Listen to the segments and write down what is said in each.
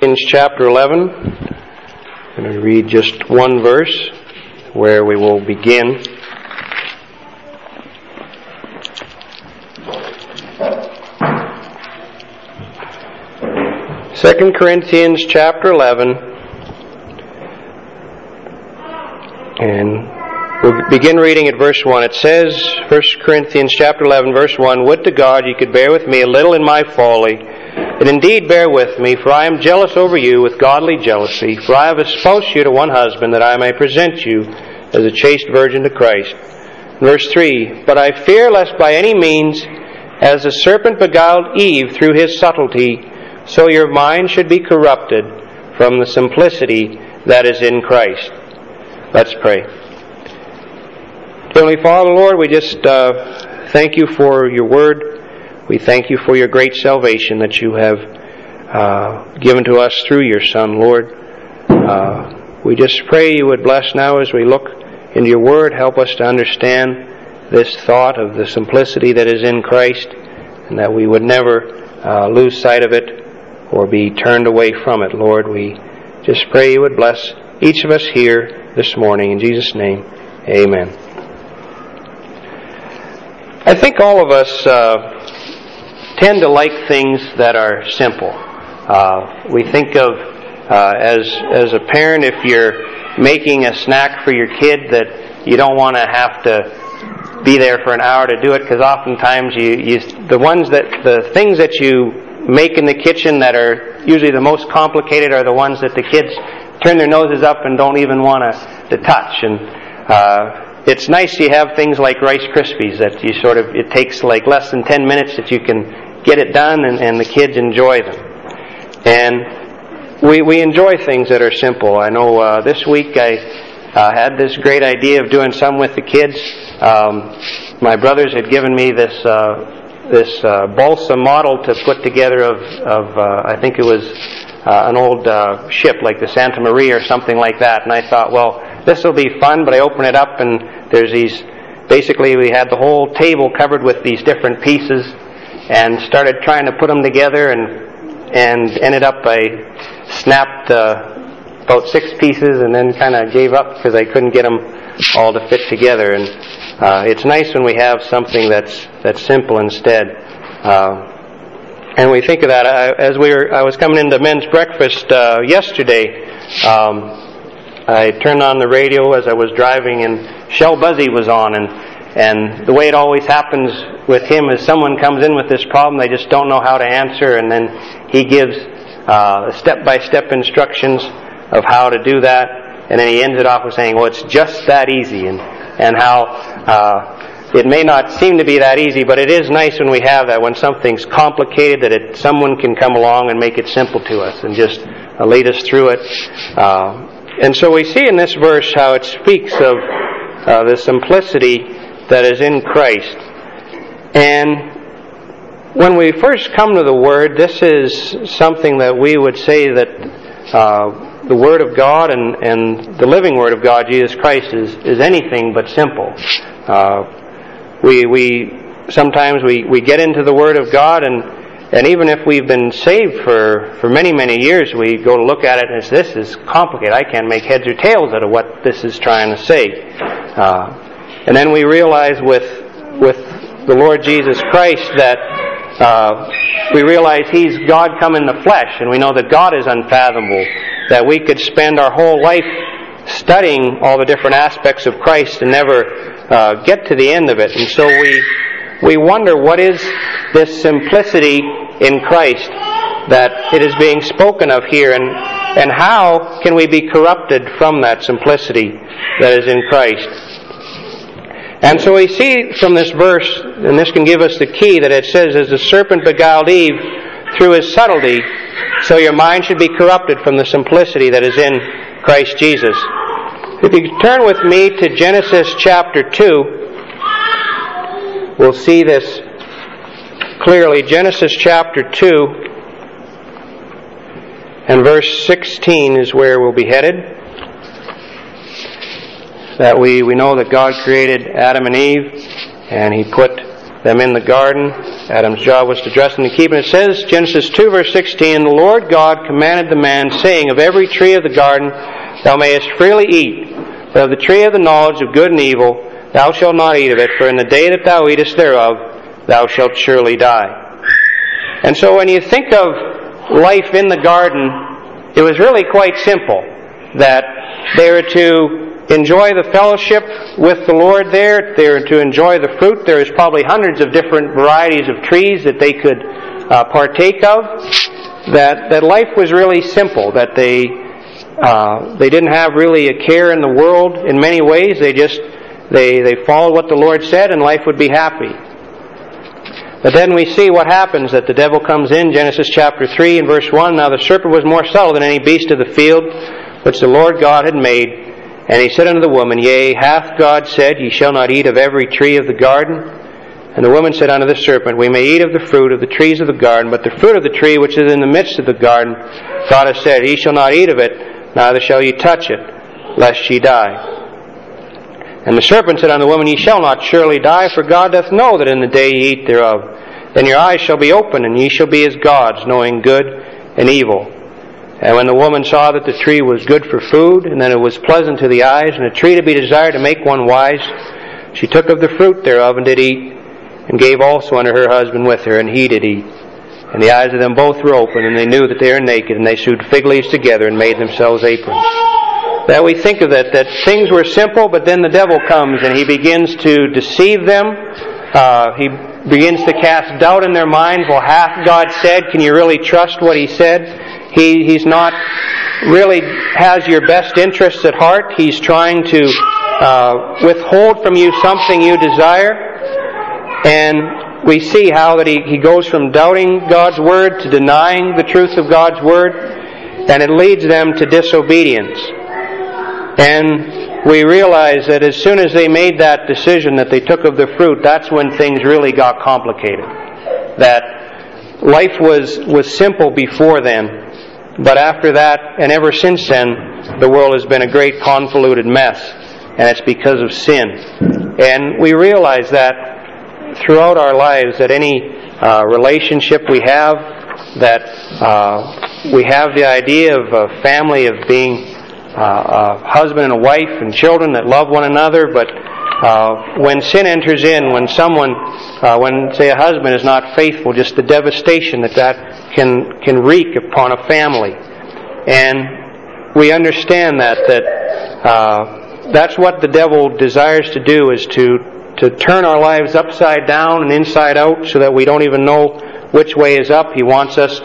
Corinthians chapter 11. I'm going to read just one verse where we will begin. Second Corinthians chapter 11, and we'll begin reading at verse 1. It says, 1 Corinthians chapter 11, verse 1, "Would to God you could bear with me a little in my folly, and indeed bear with me, for I am jealous over you with godly jealousy, for I have espoused you to one husband, that I may present you as a chaste virgin to Christ." Verse 3, "But I fear lest by any means, as the serpent beguiled Eve through his subtlety, so your mind should be corrupted from the simplicity that is in Christ." Let's pray. Heavenly Father, Lord, we just thank you for your word. We thank you for your great salvation that you have given to us through your Son, Lord. We just pray you would bless now as we look into your word. Help us to understand this thought of the simplicity that is in Christ, and that we would never lose sight of it or be turned away from it, Lord. We just pray you would bless each of us here this morning. In Jesus' name, amen. I think all of us tend to like things that are simple. We think of, as a parent, if you're making a snack for your kid, that you don't want to have to be there for an hour to do it, because oftentimes the things that you make in the kitchen that are usually the most complicated are the ones that the kids turn their noses up and don't even want to touch. And it's nice you have things like Rice Krispies that it takes like less than 10 minutes that you can get it done, and the kids enjoy them. And we enjoy things that are simple. I know this week I had this great idea of doing some with the kids. My brothers had given me this balsa model to put together of I think it was an old ship like the Santa Maria or something like that. And I thought, well, this will be fun. But I open it up and there's these, basically we had the whole table covered with these different pieces, and started trying to put them together, and ended up I snapped about 6 pieces and then kind of gave up because I couldn't get them all to fit together. And it's nice when we have something that's simple instead. And we think of that as I was coming into men's breakfast yesterday. I turned on the radio as I was driving, and Shell Buzzy was on, and the way it always happens with him is someone comes in with this problem they just don't know how to answer, and then he gives step-by-step instructions of how to do that, and then he ends it off with saying, well, it's just that easy, and how it may not seem to be that easy, but it is nice when we have that, when something's complicated, that someone can come along and make it simple to us and just lead us through it. And so we see in this verse how it speaks of the simplicity that is in Christ. And when we first come to the Word, this is something that we would say that the Word of God and the living Word of God, Jesus Christ, is anything but simple. We sometimes we get into the Word of God, and even if we've been saved for many, many years, we go to look at it and say, this is complicated. I can't make heads or tails out of what this is trying to say. And then we realize with the Lord Jesus Christ that we realize He's God come in the flesh, and we know that God is unfathomable, that we could spend our whole life studying all the different aspects of Christ and never get to the end of it. And so we wonder, what is this simplicity in Christ that it is being spoken of here, and how can we be corrupted from that simplicity that is in Christ? And so we see from this verse, and this can give us the key, that it says, as the serpent beguiled Eve through his subtlety, so your mind should be corrupted from the simplicity that is in Christ Jesus. If you turn with me to Genesis chapter 2, we'll see this clearly. Genesis chapter 2 and verse 16 is where we'll be headed. That we know that God created Adam and Eve, and He put them in the garden, Adam's job was to dress and to keep. And it says, Genesis 2 verse 16, the Lord God commanded the man, saying, of every tree of the garden thou mayest freely eat, but of the tree of the knowledge of good and evil thou shalt not eat of it, for in the day that thou eatest thereof thou shalt surely die. And so when you think of life in the garden, it was really quite simple. That they were to enjoy the fellowship with the Lord there. They were to enjoy the fruit. There is probably hundreds of different varieties of trees that they could partake of. That life was really simple. That they didn't have really a care in the world in many ways. They followed what the Lord said, and life would be happy. But then we see what happens, that the devil comes in, Genesis chapter 3 and verse 1. Now the serpent was more subtle than any beast of the field, which the Lord God had made. And he said unto the woman, Yea, hath God said, Ye shall not eat of every tree of the garden? And the woman said unto the serpent, We may eat of the fruit of the trees of the garden, but the fruit of the tree which is in the midst of the garden, God hath said, Ye shall not eat of it, neither shall ye touch it, lest ye die. And the serpent said unto the woman, Ye shall not surely die, for God doth know that in the day ye eat thereof, then your eyes shall be opened, and ye shall be as gods, knowing good and evil. And when the woman saw that the tree was good for food, and that it was pleasant to the eyes, and a tree to be desired to make one wise, she took of the fruit thereof, and did eat, and gave also unto her husband with her, and he did eat. And the eyes of them both were open, and they knew that they were naked, and they sewed fig leaves together, and made themselves aprons. That we think of that things were simple, but then the devil comes, and he begins to deceive them. He begins to cast doubt in their minds. Well, hath God said? Can you really trust what He said? He's not really has your best interests at heart. He's trying to withhold from you something you desire. And we see how that he goes from doubting God's Word to denying the truth of God's Word, and it leads them to disobedience. And we realize that as soon as they made that decision that they took of the fruit, that's when things really got complicated. That life was simple before then, but after that, and ever since then, the world has been a great convoluted mess, and it's because of sin. And we realize that throughout our lives, that any relationship we have, that we have the idea of a family of being a husband and a wife and children that love one another, but when sin enters in, when say a husband is not faithful, just the devastation that can wreak upon a family. And we understand that's what the devil desires to do, is to turn our lives upside down and inside out, so that we don't even know which way is up. He wants us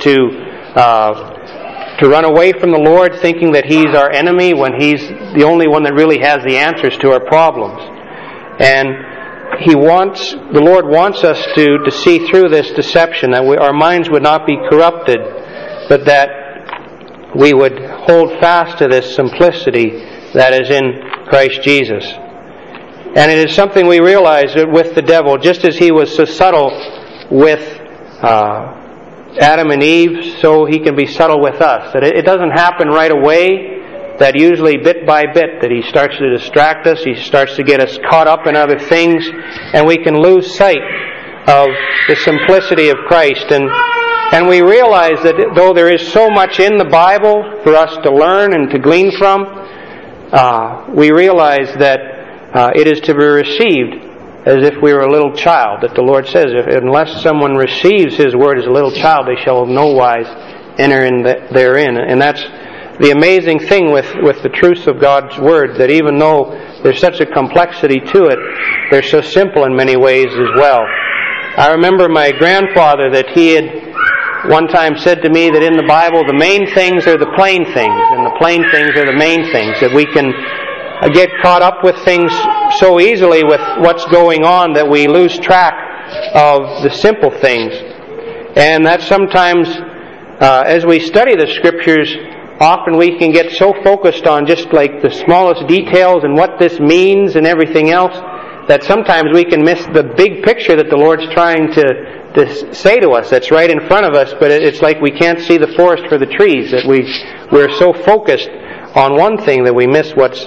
to run away from the Lord, thinking that He's our enemy, when He's the only one that really has the answers to our problems. And the Lord wants us to see through this deception, that our minds would not be corrupted, but that we would hold fast to this simplicity that is in Christ Jesus. And it is something we realize that with the devil, just as he was so subtle with Adam and Eve, so he can be subtle with us. That it doesn't happen right away, that usually bit by bit that he starts to distract us, he starts to get us caught up in other things, and we can lose sight of the simplicity of Christ. And we realize that though there is so much in the Bible for us to learn and to glean from, we realize that it is to be received as if we were a little child. That the Lord says, unless someone receives His Word as a little child, they shall in no wise enter therein. And that's the amazing thing with the truths of God's Word, that even though there's such a complexity to it, they're so simple in many ways as well. I remember my grandfather, that he had one time said to me that in the Bible, the main things are the plain things, and the plain things are the main things. That we can get caught up with things so easily with what's going on that we lose track of the simple things. And that sometimes, as we study the Scriptures, often we can get so focused on just like the smallest details and what this means and everything else, that sometimes we can miss the big picture that the Lord's trying to say to us, that's right in front of us, but it's like we can't see the forest for the trees, that we're so focused on one thing that we miss what's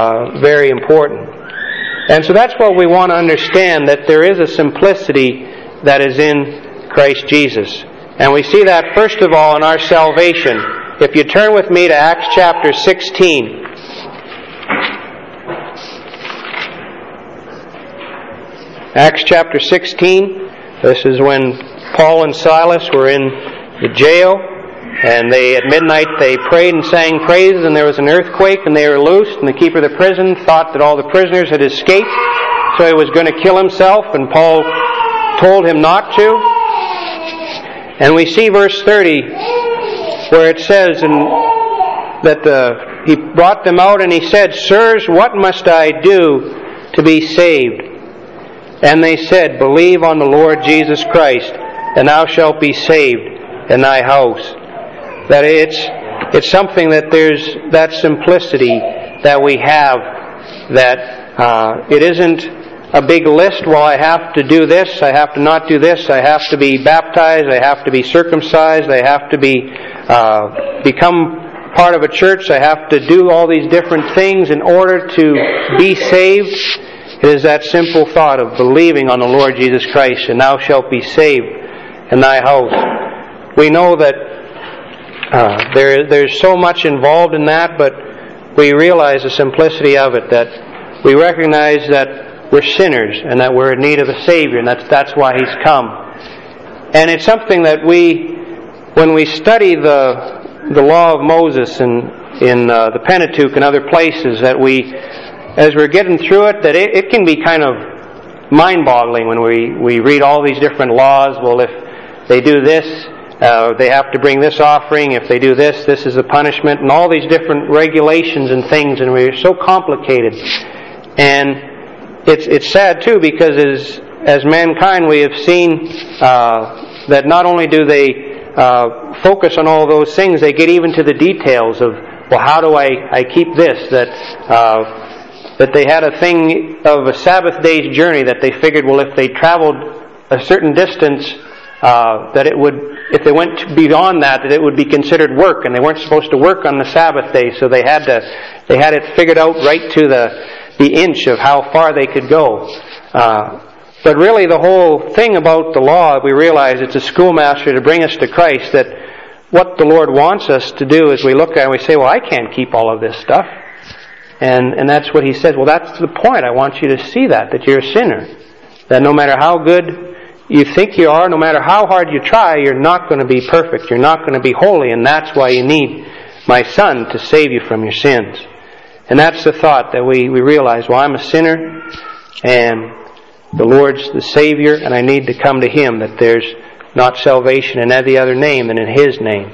very important. And so that's what we want to understand, that there is a simplicity that is in Christ Jesus. And we see that first of all in our salvation. If you turn with me to Acts chapter 16. Acts chapter 16. This is when Paul and Silas were in the jail, and at midnight they prayed and sang praises, and there was an earthquake, and they were loosed, and the keeper of the prison thought that all the prisoners had escaped, so he was going to kill himself, and Paul told him not to. And we see verse 30 where it says that he brought them out, and he said, "Sirs, what must I do to be saved?" And they said, "Believe on the Lord Jesus Christ, and thou shalt be saved in thy house." That it's something that there's that simplicity that we have, that it isn't a big list. Well, I have to do this, I have to not do this, I have to be baptized, I have to be circumcised, I have to become part of a church, I have to do all these different things in order to be saved. It is that simple thought of believing on the Lord Jesus Christ, and thou shalt be saved in thy house. We know that there's so much involved in that, but we realize the simplicity of it, that we recognize that we're sinners and that we're in need of a Savior, and that's why He's come. And it's something that when we study the law of Moses and in the Pentateuch and other places, that as we're getting through it, that it can be kind of mind-boggling when we read all these different laws. Well, if they do this, they have to bring this offering. If they do this, this is a punishment, and all these different regulations and things, and we're so complicated. And it's sad too, because as mankind we have seen that not only do they focus on all those things, they get even to the details of, well, how do I keep this? That they had a thing of a Sabbath day's journey, that they figured, well, if they traveled a certain distance, that it would, if they went beyond that it would be considered work, and they weren't supposed to work on the Sabbath day, so they had it figured out right to the inch of how far they could go. But really the whole thing about the law, we realize it's a schoolmaster to bring us to Christ, that what the Lord wants us to do is we look at it and we say, well, I can't keep all of this stuff. And that's what He says. Well, that's the point. I want you to see that you're a sinner. That no matter how good you think you are, no matter how hard you try, you're not going to be perfect. You're not going to be holy, and that's why you need my Son to save you from your sins. And that's the thought that we realize, well, I'm a sinner, and the Lord's the Savior, and I need to come to Him, that there's not salvation in any other name than in His name.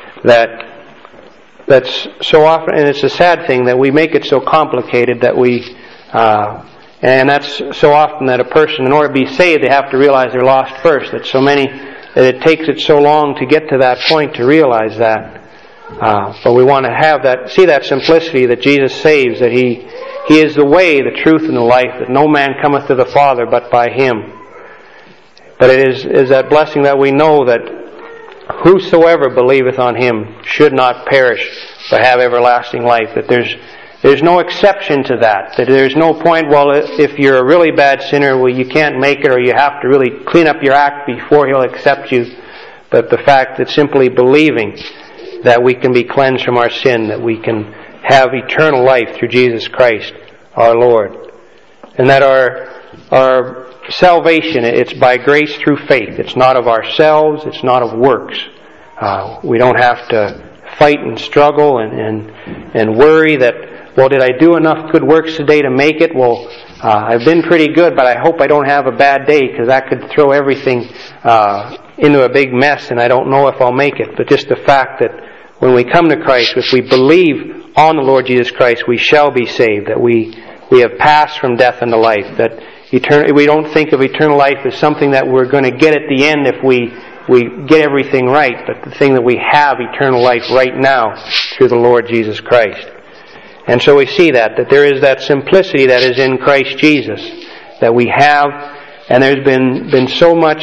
That's so often, and it's a sad thing that we make it so complicated that and that's so often that a person, in order to be saved, they have to realize they're lost first. That it takes it so long to get to that point to realize that. But we want to see that simplicity that Jesus saves, that He is the way, the truth, and the life, that no man cometh to the Father but by Him. But it is that blessing that we know that whosoever believeth on Him should not perish but have everlasting life. That there's no exception to that. That there's no point, well, if you're a really bad sinner, well, you can't make it, or you have to really clean up your act before He'll accept you. But the fact that simply believing that we can be cleansed from our sin, that we can have eternal life through Jesus Christ our Lord. And that our salvation, it's by grace through faith. It's not of ourselves, it's not of works. We don't have to fight and struggle and worry that, well, did I do enough good works today to make it? Well, I've been pretty good, but I hope I don't have a bad day, because that could throw everything into a big mess, and I don't know if I'll make it. But just the fact that when we come to Christ, if we believe on the Lord Jesus Christ, we shall be saved, that we have passed from death into life, that we don't think of eternal life as something that we're going to get at the end if we get everything right, but the thing that we have eternal life right now through the Lord Jesus Christ. And so we see that there is that simplicity that is in Christ Jesus that we have, and there's been so much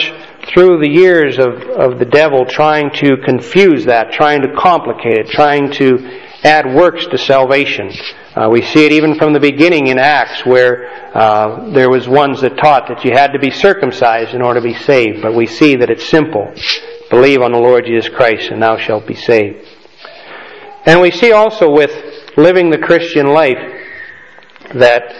through the years of the devil trying to confuse that, trying to complicate it, trying to add works to salvation. We see it even from the beginning in Acts, where there was ones that taught that you had to be circumcised in order to be saved. But we see that it's simple. Believe on the Lord Jesus Christ and thou shalt be saved. And we see also with living the Christian life that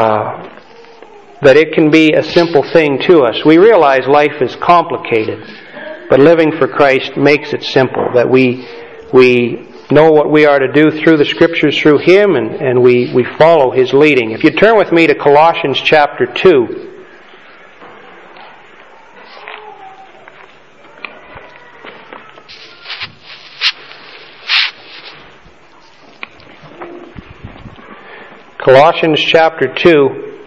it can be a simple thing to us. We realize life is complicated, but living for Christ makes it simple, that we know what we are to do through the Scriptures, through Him, and we follow His leading. If you turn with me to Colossians chapter 2. Colossians chapter 2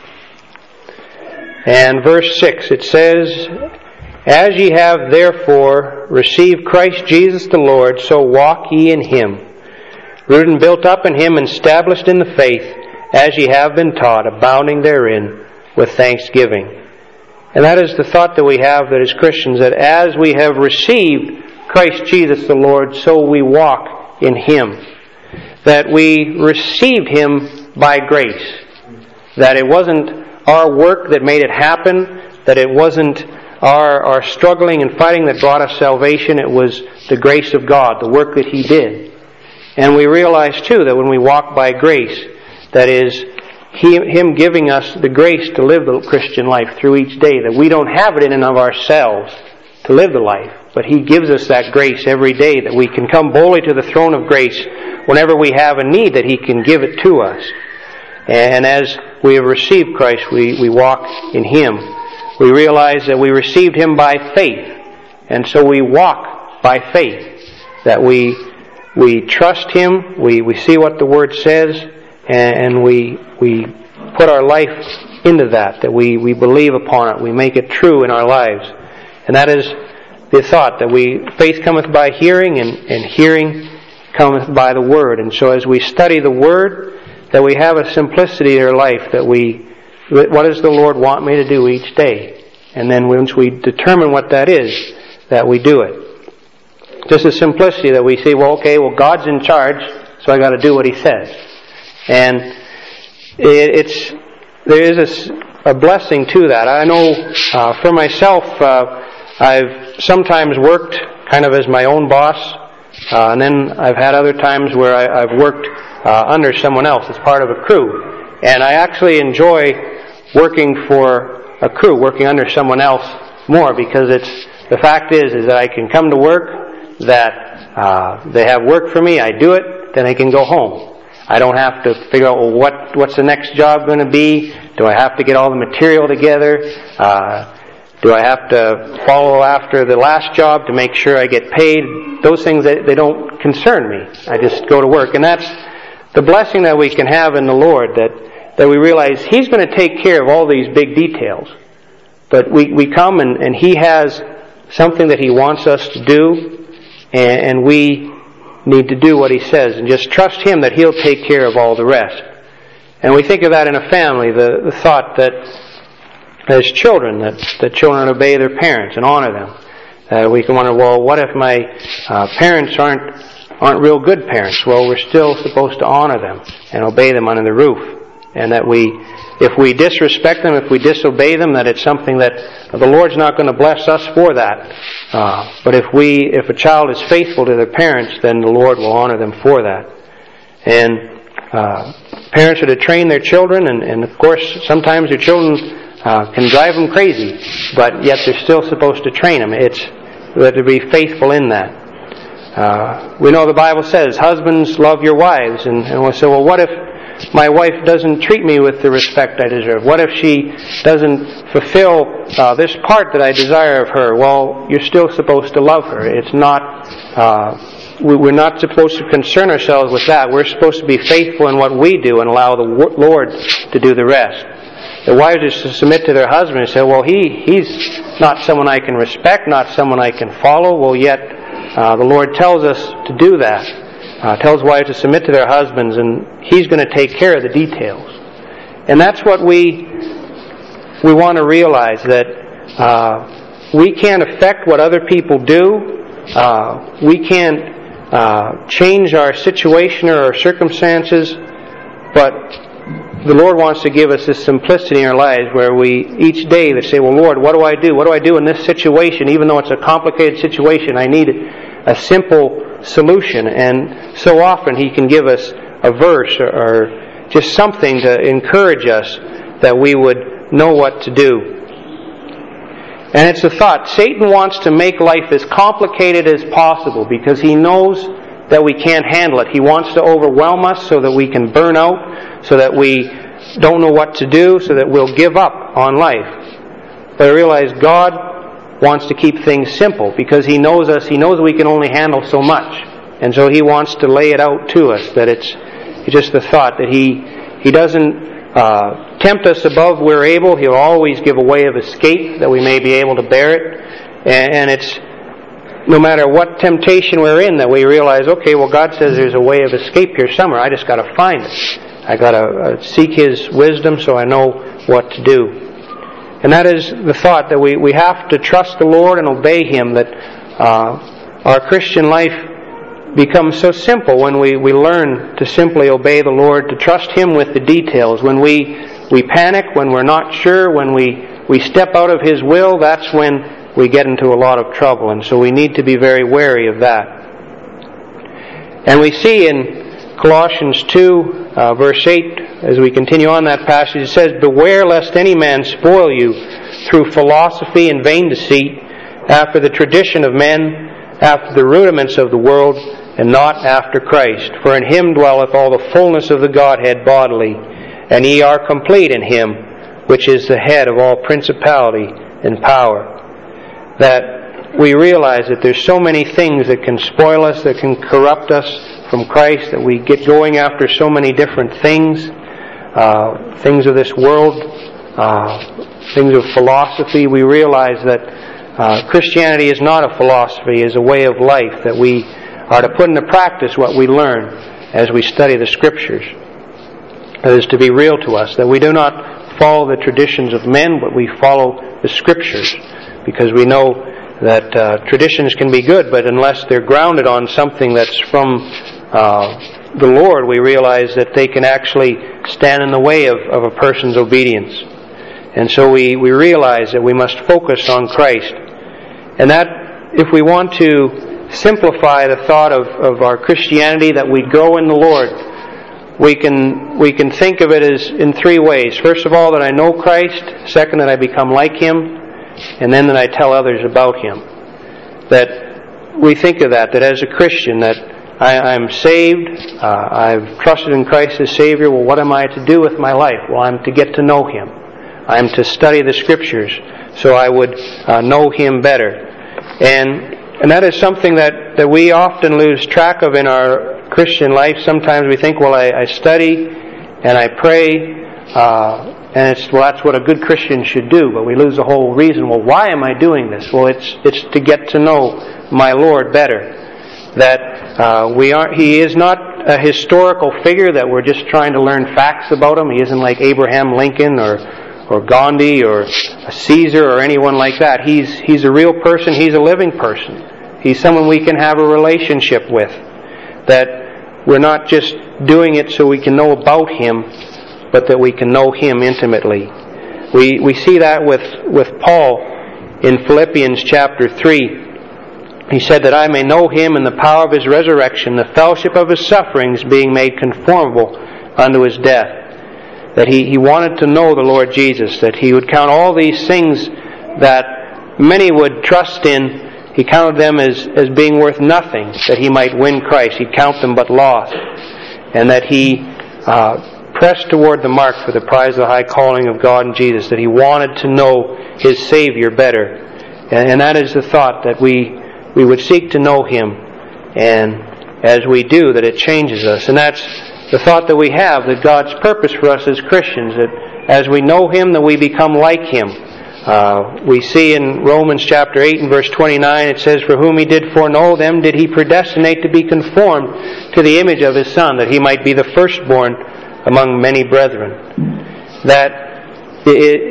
and verse 6, it says, As ye have therefore received Christ Jesus the Lord, so walk ye in Him, rooted and built up in Him, and established in the faith, as ye have been taught, abounding therein with thanksgiving. And that is the thought that we have, that as Christians, that as we have received Christ Jesus the Lord, so we walk in Him. That we received Him by grace. That it wasn't our work that made it happen, that it wasn't our struggling and fighting that brought us salvation. It was the grace of God, the work that He did. And we realize too that when we walk by grace, that is Him giving us the grace to live the Christian life through each day, that we don't have it in and of ourselves to live the life, but He gives us that grace every day, that we can come boldly to the throne of grace whenever we have a need, that He can give it to us. And as we have received Christ, we walk in Him. We realize that we received Him by faith, and so we walk by faith. That we trust Him, we see what the Word says, and we put our life into that we believe upon it, we make it true in our lives. And that is the thought, that faith cometh by hearing, and hearing cometh by the Word. And so as we study the Word, that we have a simplicity in our life, that what does the Lord want me to do each day? And then once we determine what that is, that we do it. Just a simplicity that we say, God's in charge, so I got to do what He says. And there is a blessing to that. I know for myself, I've sometimes worked kind of as my own boss, and then I've had other times where I've worked under someone else as part of a crew. And I actually enjoy working for a crew, working under someone else more, because the fact is that I can come to work, that they have work for me, I do it, then I can go home. I don't have to figure out, what's the next job going to be? Do I have to get all the material together? Do I have to follow after the last job to make sure I get paid? Those things, they don't concern me. I just go to work. And that's the blessing that we can have in the Lord, that we realize He's going to take care of all these big details. But we come and He has something that He wants us to do, and we need to do what He says, and just trust Him that He'll take care of all the rest. And we think of that in a family, the thought that as children, that children obey their parents and honor them. We can wonder, what if my parents aren't real good parents? Well, we're still supposed to honor them and obey them under the roof. And that if we disrespect them, if we disobey them, that it's something that the Lord's not going to bless us for that. But if a child is faithful to their parents, then the Lord will honor them for that. And parents are to train their children, and of course, sometimes their children can drive them crazy, but yet they're still supposed to train them. They're to be faithful in that. We know the Bible says, husbands, love your wives. And we'll say, what if my wife doesn't treat me with the respect I deserve? What if she doesn't fulfill this part that I desire of her? Well, you're still supposed to love her. It's not... we're not supposed to concern ourselves with that. We're supposed to be faithful in what we do and allow the Lord to do the rest. The wives are to submit to their husband and say, he's not someone I can respect, not someone I can follow. Well, yet the Lord tells us to do that. Tells wives to submit to their husbands, and He's going to take care of the details. And that's what we want to realize, that we can't affect what other people do. We can't change our situation or our circumstances, but the Lord wants to give us this simplicity in our lives where we each day they say, well, Lord, what do I do? What do I do in this situation? Even though it's a complicated situation, I need a simple solution. And so often He can give us a verse or just something to encourage us that we would know what to do. And it's a thought. Satan wants to make life as complicated as possible because he knows that we can't handle it. He wants to overwhelm us so that we can burn out, so that we don't know what to do, so that we'll give up on life. But I realize God wants to keep things simple because He knows us. He knows we can only handle so much. And so He wants to lay it out to us, that it's just the thought that He doesn't tempt us above we're able. He'll always give a way of escape that we may be able to bear it. And it's no matter what temptation we're in that we realize, okay, well, God says there's a way of escape here somewhere. I just got to find it. I got to seek His wisdom so I know what to do. And that is the thought that we have to trust the Lord and obey Him, that our Christian life becomes so simple when we learn to simply obey the Lord, to trust Him with the details. When we panic, when we're not sure, when we step out of His will, that's when we get into a lot of trouble. And so we need to be very wary of that. And we see in Colossians 2, verse 8, as we continue on that passage, it says, beware lest any man spoil you through philosophy and vain deceit, after the tradition of men, after the rudiments of the world, and not after Christ. For in Him dwelleth all the fullness of the Godhead bodily, and ye are complete in Him, which is the head of all principality and power. That we realize that there's so many things that can spoil us, that can corrupt us from Christ, that we get going after so many different things, things of this world, things of philosophy. We realize that Christianity is not a philosophy, is a way of life, that we are to put into practice what we learn as we study the Scriptures. That is to be real to us, that we do not follow the traditions of men, but we follow the Scriptures, because we know that traditions can be good, but unless they're grounded on something that's from the Lord, we realize that they can actually stand in the way of a person's obedience. And so we realize that we must focus on Christ. And that if we want to simplify the thought of our Christianity, that we grow in the Lord, we can think of it as in three ways. First of all, that I know Christ. Second, that I become like Him. And then that I tell others about Him. That we think of that as a Christian, that I'm saved, I've trusted in Christ as Savior. Well, what am I to do with my life? Well, I'm to get to know Him. I'm to study the Scriptures so I would know Him better. And that is something that we often lose track of in our Christian life. Sometimes we think, well, I study and I pray, and that's what a good Christian should do. But we lose the whole reason. Well, why am I doing this? Well, it's to get to know my Lord better. That He is not a historical figure that we're just trying to learn facts about Him. He isn't like Abraham Lincoln or Gandhi or a Caesar or anyone like that. He's a real person. He's a living person. He's someone we can have a relationship with. That we're not just doing it so we can know about Him, but that we can know Him intimately. We see that with Paul in Philippians chapter 3. He said that I may know Him in the power of His resurrection, the fellowship of His sufferings, being made conformable unto His death. That he wanted to know the Lord Jesus, that he would count all these things that many would trust in. He counted them as being worth nothing, that he might win Christ. He'd count them but lost. And that he pressed toward the mark for the prize of the high calling of God in Jesus, that he wanted to know his Savior better. And that is the thought, that we would seek to know Him. And as we do, that it changes us. And that's the thought that we have, that God's purpose for us as Christians, that as we know Him, that we become like Him. We see in Romans chapter 8 and verse 29, it says, for whom He did foreknow, them did He predestinate to be conformed to the image of His Son, that He might be the firstborn among many brethren. That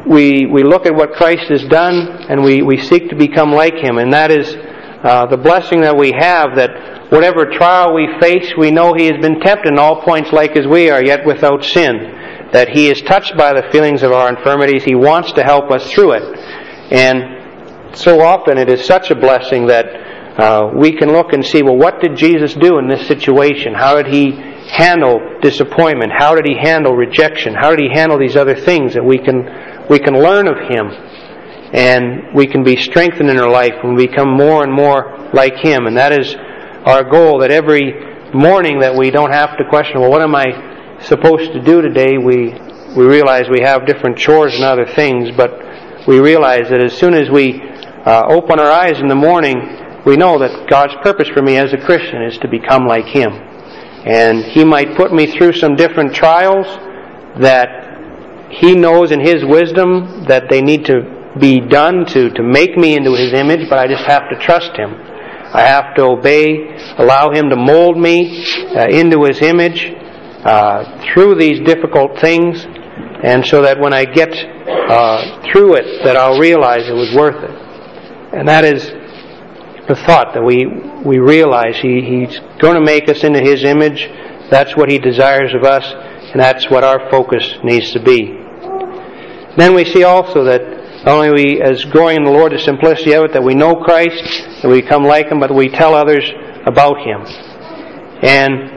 we look at what Christ has done, and we seek to become like Him. And that is the blessing that we have, that whatever trial we face, we know He has been tempted in all points like as we are, yet without sin. That He is touched by the feelings of our infirmities. He wants to help us through it. And so often it is such a blessing that we can look and see, well, what did Jesus do in this situation? How did He handle disappointment? How did He handle rejection? How did He handle these other things? That we can learn of Him, and we can be strengthened in our life and become more and more like Him. And that is our goal, that every morning that we don't have to question, well, what am I supposed to do today? We realize we have different chores and other things, but we realize that as soon as we open our eyes in the morning, we know that God's purpose for me as a Christian is to become like Him. And He might put me through some different trials that He knows in His wisdom that they need to be done to make me into His image, but I just have to trust Him. I have to obey, allow Him to mold me into His image through these difficult things, and so that when I get through it, that I'll realize it was worth it. And that is the thought, that we realize He's going to make us into His image. That's what He desires of us, and that's what our focus needs to be. Then we see also that not only we, as growing in the Lord, the simplicity of it, that we know Christ, that we become like Him, but we tell others about Him. And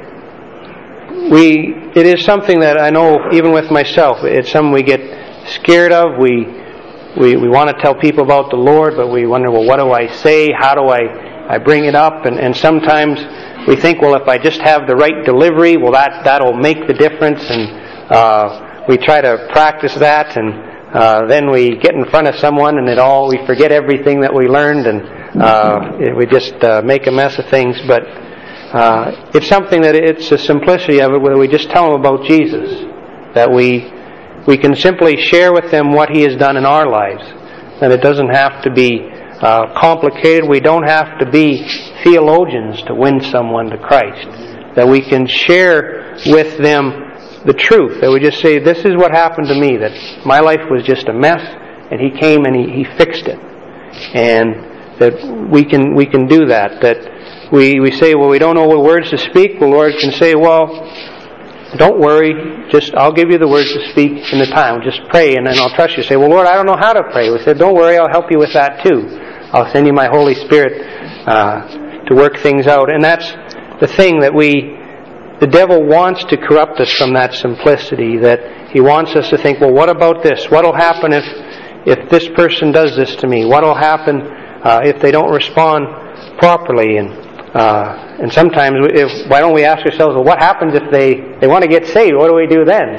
it is something that I know, even with myself, it's something we get scared of. We want to tell people about the Lord, but we wonder, well, what do I say? How do I bring it up? And sometimes we think, well, if I just have the right delivery, well, that'll make the difference. And we try to practice that, and then we get in front of someone, and we forget everything that we learned, and we just make a mess of things. But it's something that it's the simplicity of it, where we just tell them about Jesus, that we can simply share with them what He has done in our lives. That it doesn't have to be complicated. We don't have to be theologians to win someone to Christ. That we can share with them the truth. That we just say, this is what happened to me, that my life was just a mess, and He came and He fixed it. And that we can do that. That we say, well, we don't know what words to speak. The Lord can say, well, don't worry, I'll give you the words to speak in the time. Just pray, and then I'll trust you. Say, well, Lord, I don't know how to pray. We said, don't worry, I'll help you with that too. I'll send you my Holy Spirit to work things out. And that's the thing, that the devil wants to corrupt us from that simplicity, that he wants us to think, well, what about this? What will happen if this person does this to me? What will happen if they don't respond properly? And sometimes, why don't we ask ourselves, well, what happens if they want to get saved? What do we do then?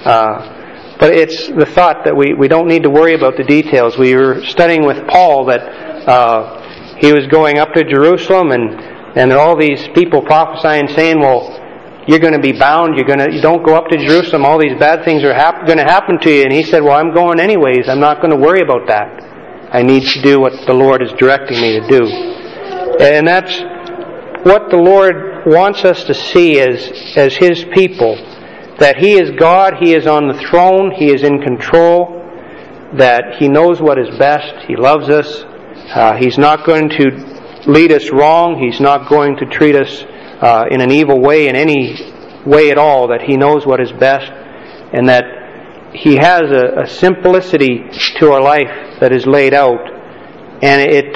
But it's the thought that we don't need to worry about the details. We were studying with Paul that he was going up to Jerusalem, and there are all these people prophesying, saying, well, you're going to be bound, you don't go up to Jerusalem, all these bad things are going to happen to you. And he said, well, I'm going anyways, I'm not going to worry about that. I need to do what the Lord is directing me to do. And that's what the Lord wants us to see as His people, that He is God, He is on the throne, He is in control, that He knows what is best, He loves us, He's not going to lead us wrong, He's not going to treat us in an evil way, in any way at all, that He knows what is best, and that He has a simplicity to our life that is laid out, and it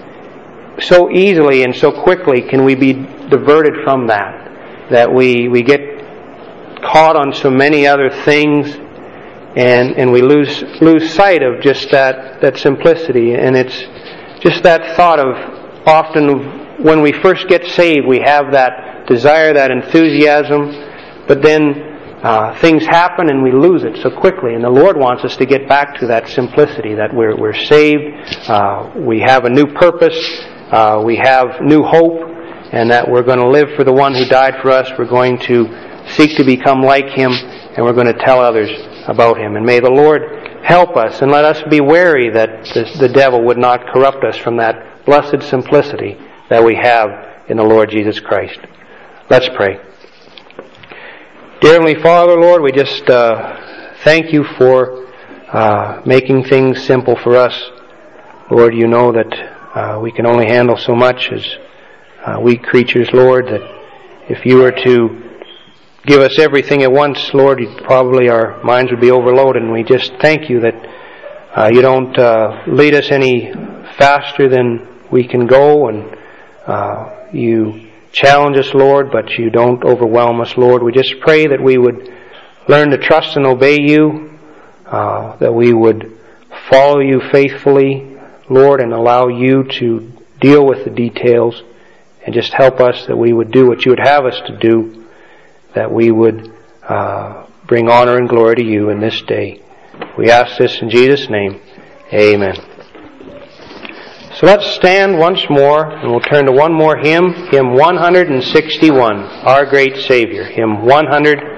so easily and so quickly can we be diverted from that we get caught on so many other things, and we lose sight of just that simplicity. And it's just that thought of, often when we first get saved, we have that desire, that enthusiasm, but then things happen and we lose it so quickly. And the Lord wants us to get back to that simplicity, that we're saved, we have a new purpose, we have new hope, and that we're going to live for the one who died for us. We're going to seek to become like Him, and we're going to tell others about Him. And may the Lord help us, and let us be wary that the devil would not corrupt us from that blessed simplicity that we have in the Lord Jesus Christ. Let's pray. Dear Heavenly Father, Lord, we just thank You for making things simple for us. Lord, you know that we can only handle so much as weak creatures, Lord, that if you were to give us everything at once, Lord, probably our minds would be overloaded. And we just thank you that you don't lead us any faster than we can go, and you challenge us, Lord, but you don't overwhelm us, Lord. We just pray that we would learn to trust and obey you, that we would follow you faithfully, Lord, and allow you to deal with the details, and just help us that we would do what you would have us to do, that we would bring honor and glory to you in this day. We ask this in Jesus' name. Amen. So let's stand once more, and we'll turn to one more hymn, hymn 161, Our Great Savior, hymn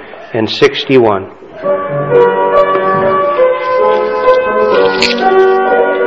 161.